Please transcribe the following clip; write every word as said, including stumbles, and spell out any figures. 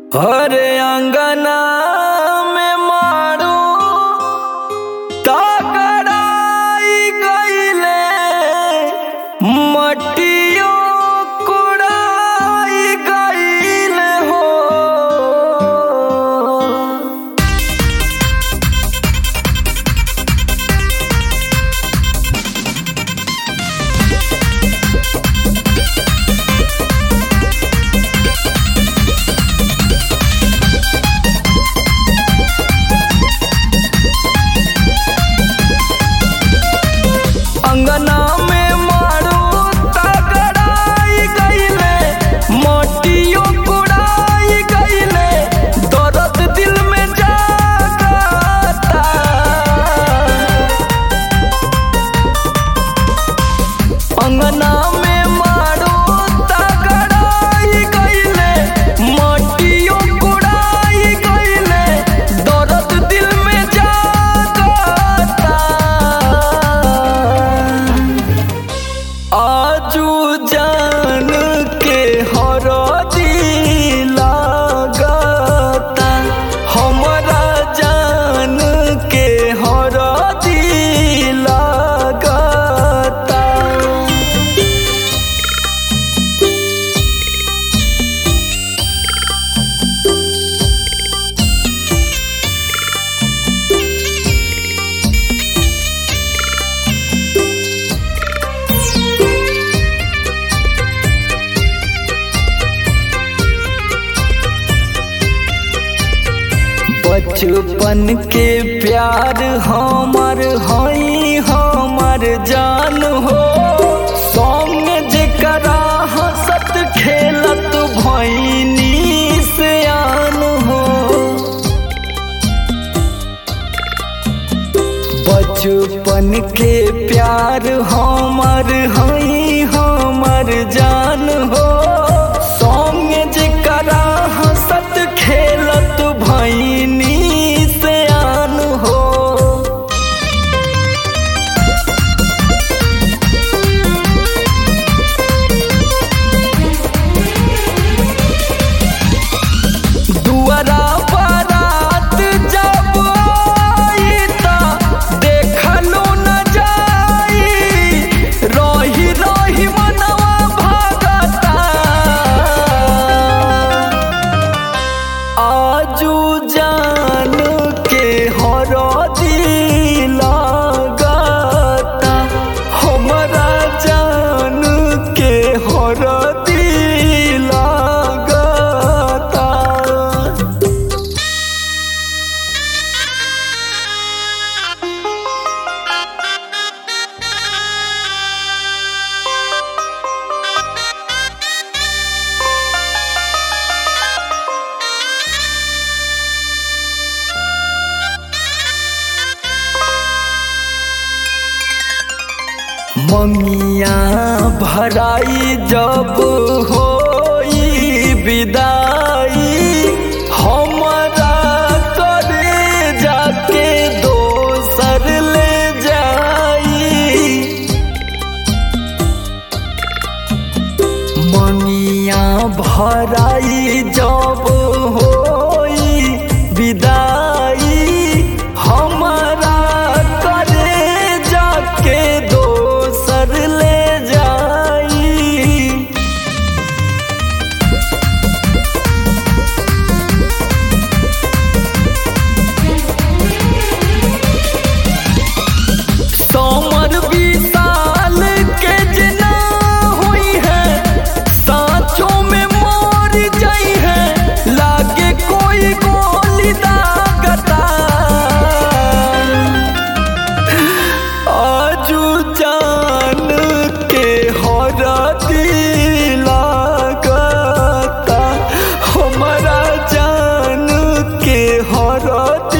अरे अंगना में मारू ताकड़ाई गईले मटियो कुड़ाई गईले हो। अंगना में मारू ताकड़ाई गईले मटियो कुड़ाई गईले दर्द दिल में जागता। अंगना में मारू ताकड़ाई गईले मटियो कुड़ाई गईले दर्द दिल में जागता। आजू जान के हरदी लागता हमरा जान के हरदी लागता। बचपन के प्यार हमर हई हमर जान हो संग जेकरा हंसत खेलत भईनी सियान हो। बचपन के प्यार हमर हई हमर जान हो संग जेकरा हंसत खेलत भईनी सियान हो। दुआरा बारात जब आई ता देखलो न जाई रही रही मनवा भागता। आजू जान के हरदी लागता हमरा जान के हरदी लागता। मंगिया भराई जब होई विदाई हमरा करे जाके दोसर ले जाई। मंगिया भराई जब होई विदाई हमरा करे जाके दोसर ले जाई। समर विशाल के जना हुई है सांचों में मर जाई है लागे कोई गोली दागता। आजू जान के हरदी लागता हमरा जान के हरदी